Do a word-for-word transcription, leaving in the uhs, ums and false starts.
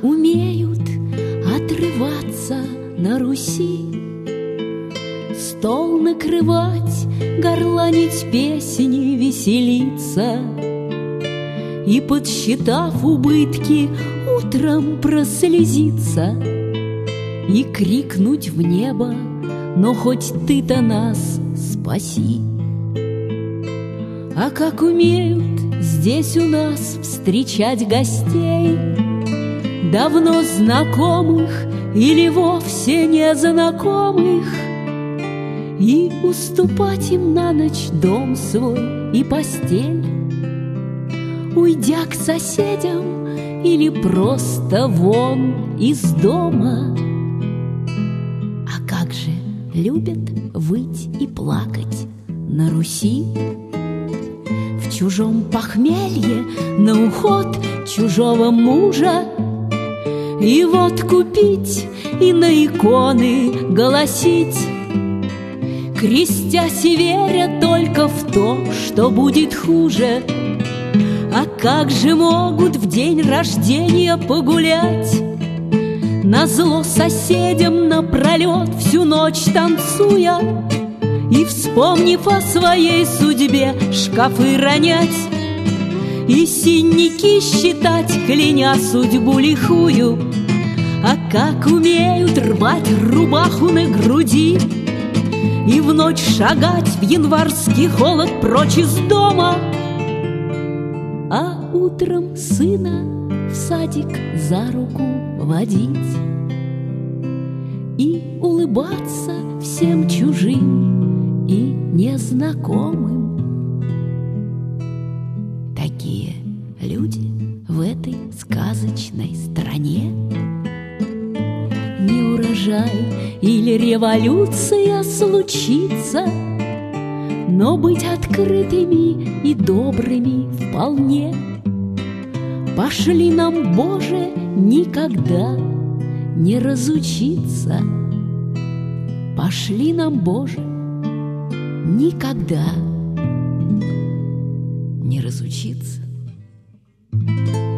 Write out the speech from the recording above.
умеют отрываться на Руси, стол накрывать, горланить песни, веселиться, и, подсчитав убытки, утром прослезиться и крикнуть в небо: но хоть ты-то нас спаси. А как умеют здесь у нас встречать гостей, давно знакомых или вовсе незнакомых, и уступать им на ночь дом свой и постель, уйдя к соседям или просто вон из дома. А как же любят выть и плакать на Руси, в чужом похмелье на уход чужого мужа, и вот купить и на иконы голосить, крестясь и веря только в то, что будет хуже. А как же могут в день рождения погулять, назло соседям напролет всю ночь танцуя, и, вспомнив о своей судьбе, шкафы ронять и синяки считать, кляня судьбу лихую? А как умеют рвать рубаху на груди и в ночь шагать в январский холод прочь из дома, а утром сына в садик за руку водить и улыбаться всем чужим и незнакомым. Такие люди в этой сказочной стране. Не урожай или революция случится, но быть открытыми и добрыми вполне. Пошли нам, Боже, никогда не разучиться. Пошли нам, Боже, никогда не разучиться.